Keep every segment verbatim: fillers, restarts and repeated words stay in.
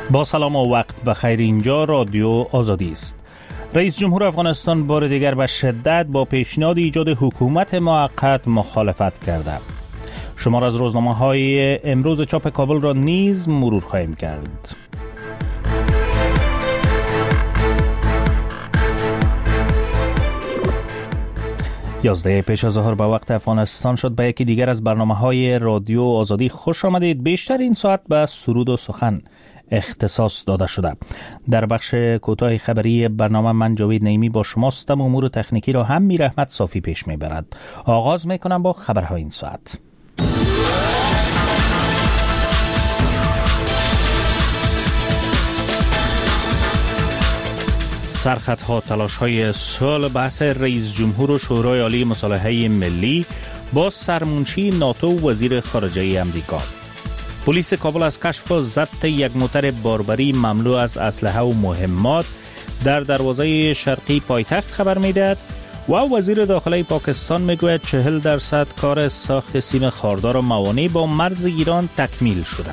با سلام و وقت بخیر، اینجا رادیو آزادی است. رئیس جمهور افغانستان بار دیگر به شدت با پیشنهاد ایجاد حکومت موقت مخالفت کرده. شمار از روزنامه‌های امروز چاپ کابل را نیز مرور خواهیم کرد. یازده پیش از ظهر به وقت افغانستان شد. به یکی دیگر از برنامه‌های رادیو آزادی خوش آمدید. بیشتر این ساعت به سرود و سخن اختصاص داده شده. در بخش کوتاه خبری برنامه من جاوید نعیمی با شماستم. امور تکنیکی را هم میر احمد صافی پیش میبرد. آغاز میکنم با خبرهای این ساعت. سرخطها تلاش‌های صلح بحث رئیس جمهور و شورای عالی مصالحه ملی با سرمنشی ناتو و وزیر خارجه امریکا. پلیس کابل از کشف و ضبط یک موتر باربری مملو از اسلحه و مهمات در دروازه شرقی پایتخت خبر می‌دهد و وزیر داخله پاکستان میگوید چهل درصد کار ساخت سیم خاردار و موانع با مرز ایران تکمیل شده.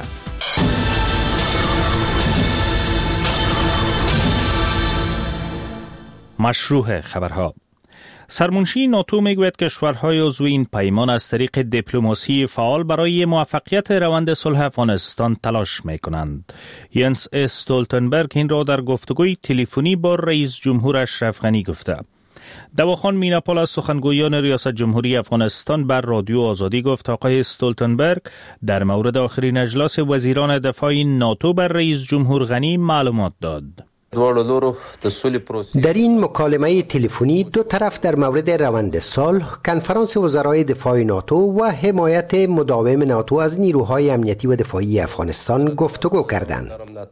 مشروع خبرها. سرمنشی ناتو میگوید کشورهای عضو این پیمان از طریق دیپلماسی فعال برای موفقیت روند صلح افغانستان تلاش میکنند. ینس استولتنبرگ این را در گفتگوی تلفنی با رئیس جمهور اشرف غنی گفته. دواخان میناپال از سخنگویان ریاست جمهوری افغانستان بر رادیو آزادی گفت آقای استولتنبرگ در مورد آخرین اجلاس وزیران دفاع ناتو بر رئیس جمهور غنی معلومات داد. در این مکالمه تلفنی دو طرف در مورد روند صلح، کنفرانس وزرای دفاع ناتو و حمایت مداوم ناتو از نیروهای امنیتی و دفاعی افغانستان گفتگو کردند.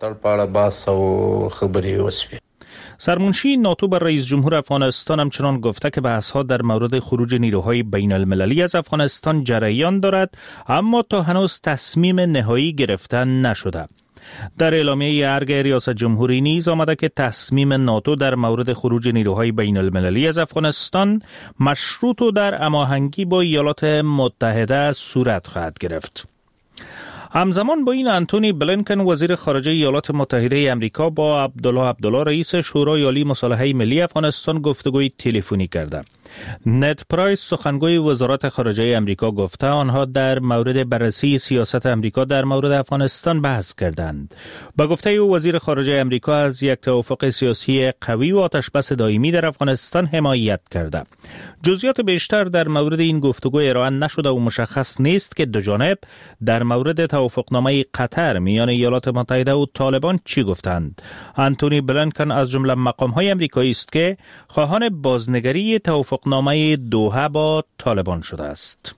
سرمنشی ناتو بر رئیس جمهور افغانستان همچنان گفته که بحث‌ها در مورد خروج نیروهای بین المللی از افغانستان جریان دارد، اما تا هنوز تصمیم نهایی گرفته نشده. در اعلامیه ارگ ریاست جمهوری نیز آمده که تصمیم ناتو در مورد خروج نیروهای بین المللی از افغانستان مشروط و در هماهنگی با ایالات متحده صورت خواهد گرفت. همزمان با این انتونی بلینکن وزیر خارجه ایالات متحده آمریکا با عبدالله عبدالله رئیس شورای عالی مصالحه ملی افغانستان گفتگوی تلفنی کرده. نت پرایس سخنگوی وزارت خارجه آمریکا گفته آنها در مورد بررسی سیاست آمریکا در مورد افغانستان بحث کردند. با گفته او وزیر خارجه آمریکا از یک توافق سیاسی قوی و آتشبس دائمی در افغانستان حمایت کرده. جزئیات بیشتر در مورد این گفتگو ارائه نشده و مشخص نیست که دو جانب در مورد توافقنامه قطر میان ایالات متحده و طالبان چی گفتند. انتونی بلینکن از جمله مقام‌های آمریکایی است که خواهان بازنگری توافقنامه دوحه با طالبان شده است.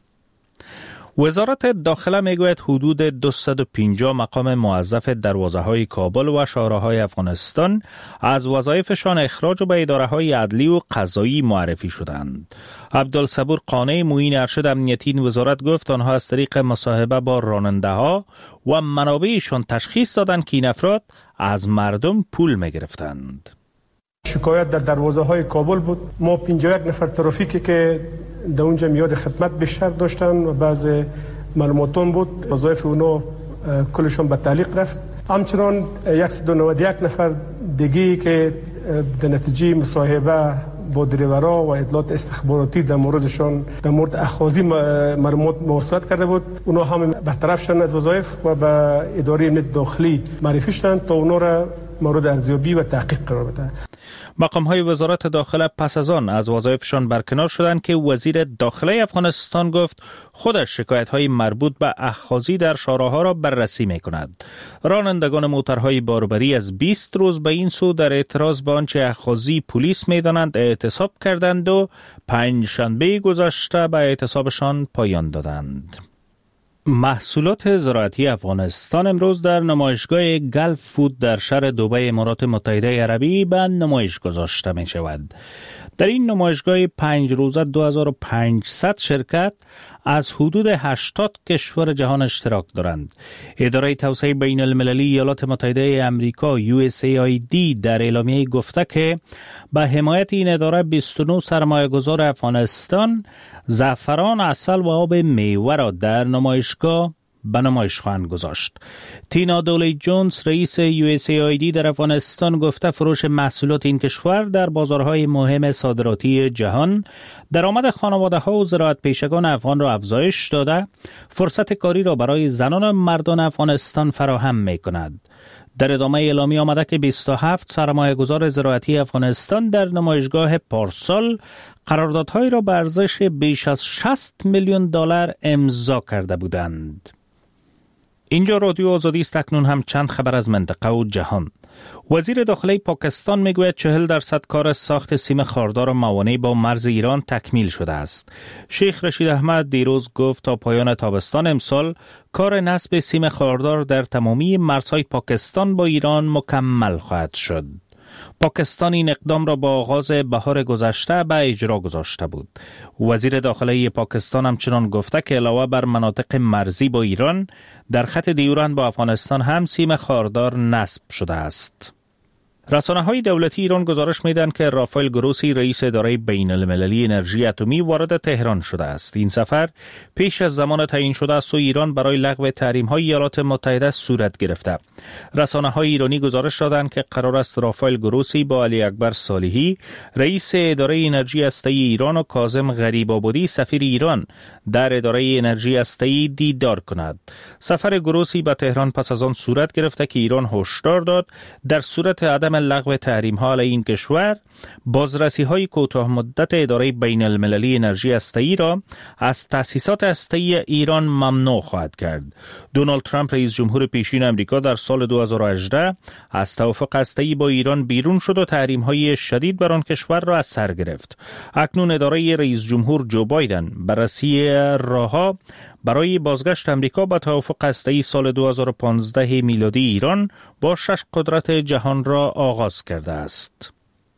وزارت داخله میگوید حدود دویست و پنجاه مقام موظف دروازه‌های کابل و شهرهای افغانستان از وظایفشان اخراج به اداره‌های عدلی و قضایی معرفی شدند. عبدالصبور قانع معین ارشد امنیتی این وزارت گفت آنها از طریق مصاحبه با راننده‌ها و منابعشان تشخیص دادند که این افراد از مردم پول می‌گرفتند. شکایت در دروازه های کابل بود. ما پنجاه و یک نفر ترافیکی که در اونجا میاد خدمت بیشتر داشتن و بعض معلوماتون بود، وظایف اونا کلشون به تعلیق رفت. همچنان صد و نود و یک نفر دیگه که در نتیجه مصاحبه با دریورا و اطلاعات استخباراتی در موردشان در مورد اخاذی معلومات موصلت کرده بود، اونا هم برطرف شدن از وظایف و به اداره امنیت داخلی معرفی شدن تا اونا را مورد ارزیابی و تحقیق قرار بده. مقام‌های وزارت داخله پس از آن از وظایفشان برکنار شدند که وزیر داخله افغانستان گفت خودش شکایت‌های مربوط به اخاذی در شارع‌ها را بررسی می‌کند. رانندگان موترهای باربری از بیست روز به این سو در اعتراض به آنچه اخاذی پلیس می‌دانند اعتصاب کردند و پنجشنبه گذشته به اعتصابشان پایان دادند. محصولات زراعتی افغانستان امروز در نمایشگاه گلف فود در شهر دبی امارات متحده عربی به نمایش گذاشته می شود. در این نمایشگاه پنج روزه دو هزار و پانصد شرکت از حدود هشتاد کشور جهان اشتراک دارند. اداره توسعه بین المللی ایالات متحده آمریکا یو اس ای آی دی در اعلامیه گفته که به حمایت این اداره بیست و نه سرمایه‌گذار افغانستان زعفران، عسل و آب میوه را در نمایشگاه به نمایش خواهند گذاشت. تینا دولی جونز رئیس یو اس ای آی دی در افغانستان گفته فروش محصولات این کشور در بازارهای مهم صادراتی جهان درآمد خانواده‌ها و زراعت پیشگان افغان را افزایش داده، فرصت کاری را برای زنان و مردان افغانستان فراهم می‌کند. در ادامه اعلامیه آمده که بیست و هفت سرمایه‌گذار زراعتی افغانستان در نمایشگاه پارسال قراردادهایی را به ارزش بیش از شصت میلیون دلار امضا کرده بودند. اینجا رادیو آزادی است. اکنون هم چند خبر از منطقه و جهان. وزیر داخلی پاکستان میگوید چهل درصد کار ساخت سیم خاردار و موانع با مرز ایران تکمیل شده است. شیخ رشید احمد دیروز گفت تا پایان تابستان امسال کار نصب سیم خاردار در تمامی مرزهای پاکستان با ایران مکمل خواهد شد. پاکستان این اقدام را با آغاز بهار گذشته به اجرا گذاشته بود. وزیر داخلی پاکستان همچنان گفته که علاوه بر مناطق مرزی با ایران در خط دیورند با افغانستان هم سیم خاردار نصب شده است. رسانه‌های دولتی ایران گزارش می‌دهند که رافائل گروسی رئیس اداره بین المللی انرژی اتمی وارد تهران شده است. این سفر پیش از زمان تعیین شده است و ایران برای لغو تحریم‌های ایالات متحده صورت گرفته. رسانه‌های ایرانی گزارش دادند که قرار است رافائل گروسی با علی اکبر صالحی رئیس اداره انرژی هسته‌ای ایران و کاظم غریب‌آبادی سفیر ایران در اداره انرژی هسته‌ای دیدار کند. سفر گروسی به تهران پس از آن صورت گرفته که ایران هشدار داد در صورت عدم لغو تحریم ها علیه این کشور بازرسی های کوتاه مدت اداره بین المللی انرژی هسته‌ای را از تأسیسات هسته‌ای ایران ممنوع خواهد کرد. دونالد ترامپ رئیس جمهور پیشین امریکا در سال دو هزار و هجده از توافق هسته‌ای با ایران بیرون شد و تحریم های شدید بر آن کشور را از سر گرفت. اکنون اداره رئیس جمهور جو بایدن بررسی راهها برای بازگشت امریکا به توافق هسته‌ای سال دو هزار و پانزده میلادی ایران با شش قدرت جهان را آغاز کرده است.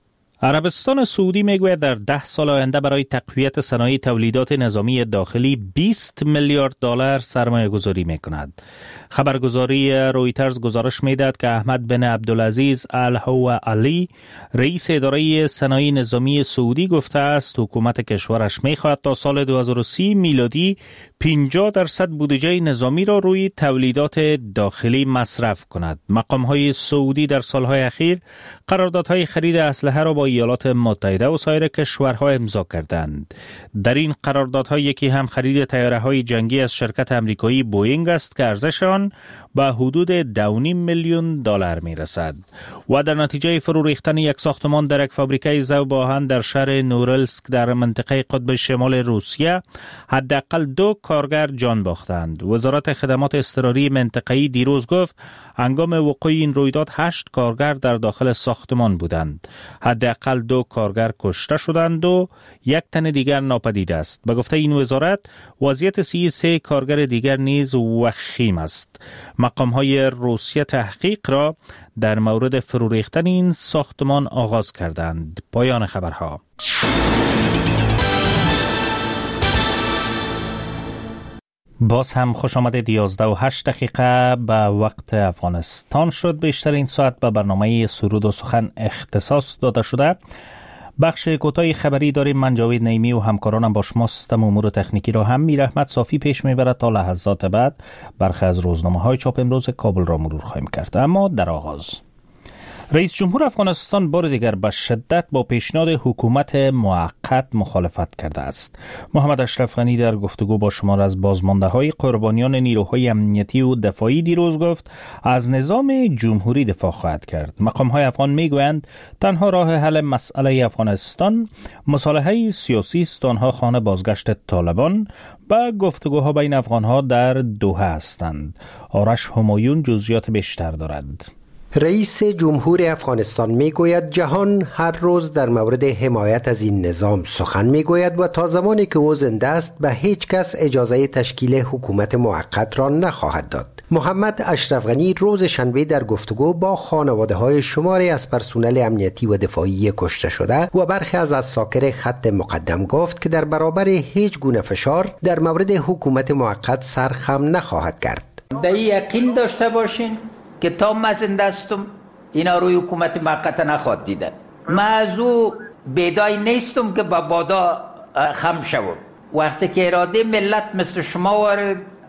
عربستان سعودی میگوید در ده سال آینده برای تقویت صنایع تولیدات نظامی داخلی بیست میلیارد دلار سرمایه گذاری میکند. خبرگزاری رویترز گزارش میدهد که احمد بن عبدالعزیز الهو علی رئیس اداره صنایع نظامی سعودی گفته است حکومت کشورش میخواهد تا سال دو هزار و سی میلادی پنجاه درصد بودجه نظامی را روی تولیدات داخلی مصرف کند. مقام‌های سعودی در سالهای اخیر قراردادهای خرید اسلحه را با ایالات متحده و سایر کشورها امضا کردند. در این قراردادها یکی هم خرید طیاره‌های جنگی از شرکت امریکایی بوئینگ است که ارزش آن به حدود دو و نیم میلیون دلار میرسد. و در نتیجه فرو ریختن یک ساختمان در یک فابریکه ذوب آهن در شهر نورلسک در منطقه قطب شمال روسیه حداقل دو کارگر جان باختند. وزارت خدمات اضطراری منطقه‌ای دیروز گفت هنگام وقوع این رویداد هشت کارگر در داخل ساختمان بودند. حداقل دو کارگر کشته شدند و یک تن دیگر ناپدید است. به گفته این وزارت وضعیت سی و سه کارگر دیگر نیز وخیم است. مقام‌های روسیه تحقیق را در مورد فرو ریختن این ساختمان آغاز کردند. پایان خبرها. باز هم خوش آمدید. یازده و هشت دقیقه به وقت افغانستان شد. بیشتر این ساعت به برنامه سرود و سخن اختصاص داده شده. بخش کوتاه خبری داریم. من جاوید نعیمی و همکارانم با شما سیستم امور تکنیکی را هم میر احمد صافی پیش میبرد. تا لحظات بعد برخی از روزنامه های چاپ امروز کابل را مرور خواهیم کرد. اما در آغاز رئیس جمهور افغانستان بار دیگر به شدت با پیشنهاد حکومت موقت مخالفت کرده است. محمد اشرف غنی در گفتگو با شمار از بازمانده‌های قربانیان نیروهای امنیتی و دفاعی دیروز گفت از نظام جمهوری دفاع خواهد کرد. مقام‌های افغان میگویند تنها راه حل مسئله افغانستان مصالحه سیاسی است. آنها خانه بازگشت طالبان با گفتگوها بین افغان‌ها در دوحه هستند. آرش همایون جزئیات بیشتر دارد. رئیس جمهور افغانستان میگوید جهان هر روز در مورد حمایت از این نظام سخن میگوید و تا زمانی که او زنده است به هیچ کس اجازه تشکیل حکومت موقت را نخواهد داد. محمد اشرف غنی روز شنبه در گفتگو با خانواده های شماری از پرسنل امنیتی و دفاعی کشته شده و برخی از اساکر خط مقدم گفت که در برابر هیچ گونه فشار در مورد حکومت موقت سر خم نخواهد کرد. در یقین داشته باشین که تا من زنده استم اینا روی حکومت موقت نخواد دیدن. من از او بیدای نیستم که با بادا خم شوم. وقتی که اراده ملت مثل شما و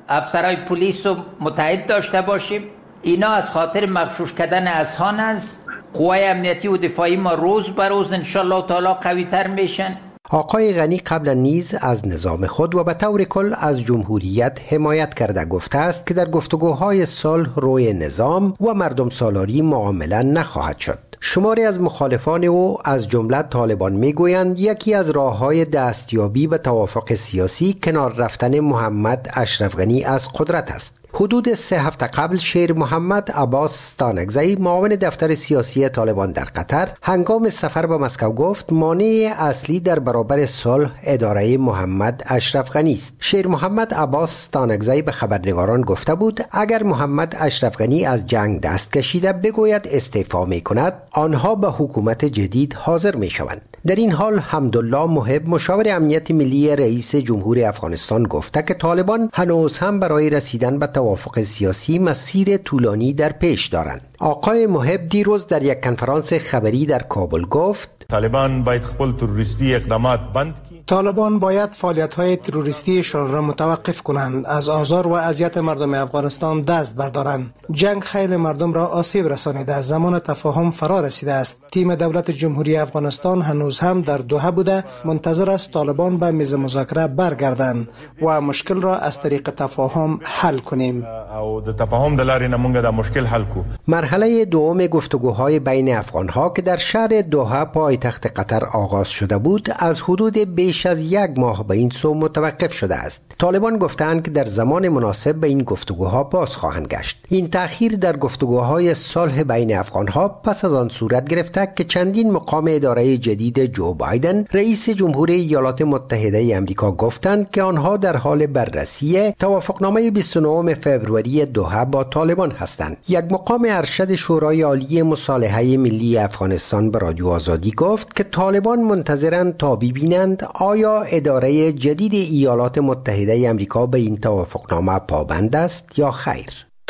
افسرهای پلیس رو متحد داشته باشیم. اینا از خاطر مغشوش کردن اذهان است. قوای امنیتی و دفاعی ما روز به روز انشالله تعالی قوی تر میشن. آقای غنی قبلا نیز از نظام خود و به طور کل از جمهوریت حمایت کرده گفته است که در گفتگوهای صلح روی نظام و مردم سالاری معامله نخواهد شد. شماری از مخالفان او از جمله طالبان میگویند یکی از راه‌های دستیابی به توافق سیاسی کنار رفتن محمد اشرف غنی از قدرت است. حدود سه هفته قبل شیر محمد عباس ستانکزی معاون دفتر سیاسی طالبان در قطر هنگام سفر به مسکو گفت مانع اصلی در برابر صلح اداره محمد اشرف غنی است. شیر محمد عباس ستانکزی به خبرنگاران گفته بود اگر محمد اشرف غنی از جنگ دست کشیده بگوید استعفا می کند آنها به حکومت جدید حاضر می شوند. در این حال حمدالله محب مشاور امنیت ملی رئیس جمهور افغانستان گفته که طالبان هنوز هم برای رسیدن به توافق سیاسی مسیر طولانی در پیش دارند. آقای محب دیروز در یک کنفرانس خبری در کابل گفت طالبان باید خپل تروریستی اقدامات بند کی. طالبان باید فعالیت‌های تروریستیشان را متوقف کنند، از آزار و اذیت مردم افغانستان دست بردارند. جنگ خیلی مردم را آسیب رسانیده است. زمان تفاهم فرا رسیده است. تیم دولت جمهوری افغانستان هنوز هم در دوحه بوده منتظر است طالبان به میز مذاکره برگردند و مشکل را از طریق تفاهم حل کنیم. او د تفاهم د لارې نه موږ دا مشکل حل کو. مرحله دوم گفتگوهای بین افغانها که در شهر دوحه پایتخت قطر آغاز شده بود از حدود بیش از یک ماه به این سو متوقف شده است. طالبان گفتند که در زمان مناسب به این گفتگوها باز خواهند گشت. این تأخیر در گفتگوهای صلح بین افغانها پس از آن صورت گرفته که چندین مقام اداره جدید جو بایدن رئیس جمهور ایالات متحده آمریکا گفتند که آنها در حال بررسی توافقنامه بیست و نهم فوریه دوحه با طالبان هستند. یک مقام ارشد شورای عالی مصالحه ملی افغانستان به رادیو آزادی گفت که طالبان منتظرند تا ببینند آیا اداره جدید ایالات متحده آمریکا به این توافقنامه پابند است یا خیر.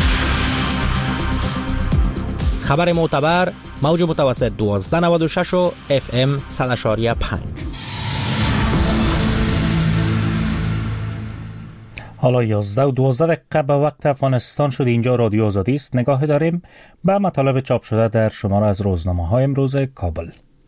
خبر معتبر موج متوسط دوازده نود و شش و اف ام صد و شش و پنج. حالا یازده و دوازده دقیقه به وقت افغانستان شد. اینجا رادیو آزادی است. نگاه داریم به مطالب چاپ شده در شماره از روزنامه‌های امروز کابل.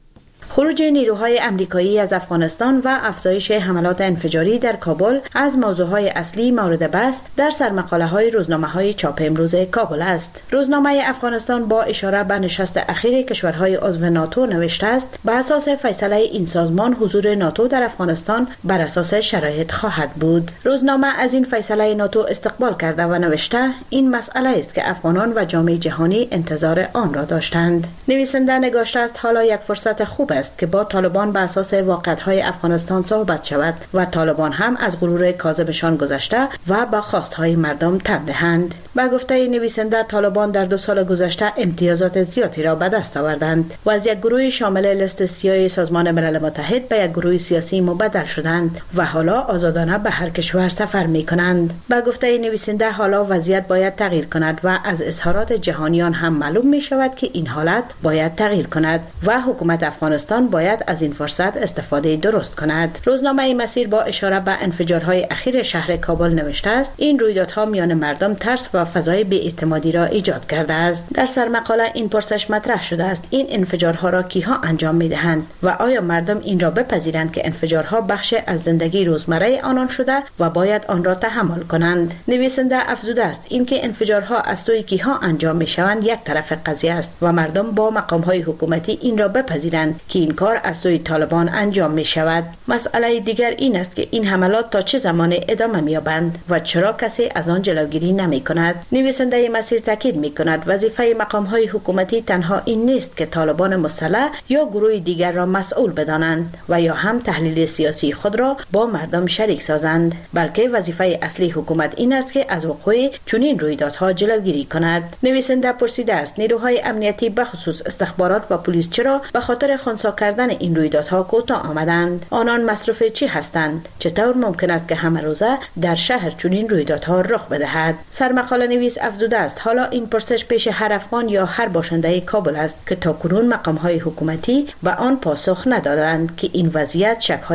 خروج نیروهای امریکایی از افغانستان و افزایش حملات انفجاری در کابل از موضوعهای اصلی مورد بحث در سرمقاله‌های روزنامه‌های چاپ امروز کابل است. روزنامه افغانستان با اشاره به نشست اخیر کشورهای عضو ناتو نوشته است بر اساس فیصله این سازمان حضور ناتو در افغانستان بر اساس شرایط خواهد بود. روزنامه از این فیصله ناتو استقبال کرده و نوشته این مسئله است که افغانان و جامعه جهانی انتظار آن را داشتند. نویسنده نگاشته است حالا یک فرصت خوب است که با طالبان بر اساس واقعیت‌های افغانستان صحبت شود و طالبان هم از غرور کاذبشان گذشته و با خواست‌های مردم تن دهند. با گفته نویسنده طالبان در دو سال گذشته امتیازات زیادی را به دست آوردند و از یک گروه شامل لیست سیاه سازمان ملل متحد به یک گروه سیاسی مبدل شدند و حالا آزادانه به هر کشور سفر می‌کنند. با گفته نویسنده حالا وضعیت باید تغییر کند و از اظهارات جهانیان هم معلوم می‌شود که این حالت باید تغییر کند و حکومت افغانستان باید از این فرصت استفاده درست کند. روزنامه مسیر با اشاره به انفجارهای اخیر شهر کابل نوشته است این رویدادها میان مردم ترس و فضای بی‌اعتمادی را ایجاد کرده است. در سرمقاله این پرسش مطرح شده است این انفجارها را کیها انجام میدهند و آیا مردم این را بپذیرند که انفجارها بخش از زندگی روزمره آنان شده و باید آن را تحمل کنند. نویسنده افزوده است اینکه انفجارها از سوی کیها انجام میشوند یک طرف قضیه است و مردم با مقام‌های حکومتی این را بپذیرند که این کار از سوی طالبان انجام می شود. مسئله دیگر این است که این حملات تا چه زمان ادامه می یابند و چرا کسی از آن جلوگیری نمی کند. نویسنده مسیر تاکید می کند وظیفه مقام های حکومتی تنها این نیست که طالبان مسلح یا گروه دیگر را مسئول بدانند و یا هم تحلیل سیاسی خود را با مردم شریک سازند، بلکه وظیفه اصلی حکومت این است که از وقوع چنین رویدادها جلوگیری کند. نویسنده پرسیده است نیروهای امنیتی به خصوص استخبارات و پلیس چرا به خاطر خنثی کردن این رویدادها کوتاه آمدند؟ آنان مصروف چی هستند؟ چطور ممکن است که همه روزه در شهر چنین رویدادها رخ بدهد؟ سرمقاله نویس افزوده است حالا این پرسش پیش هر افغان یا هر باشنده کابل است که تاکنون مقام‌های حکومتی به آن پاسخ ندادند که این وضعیت شک‌های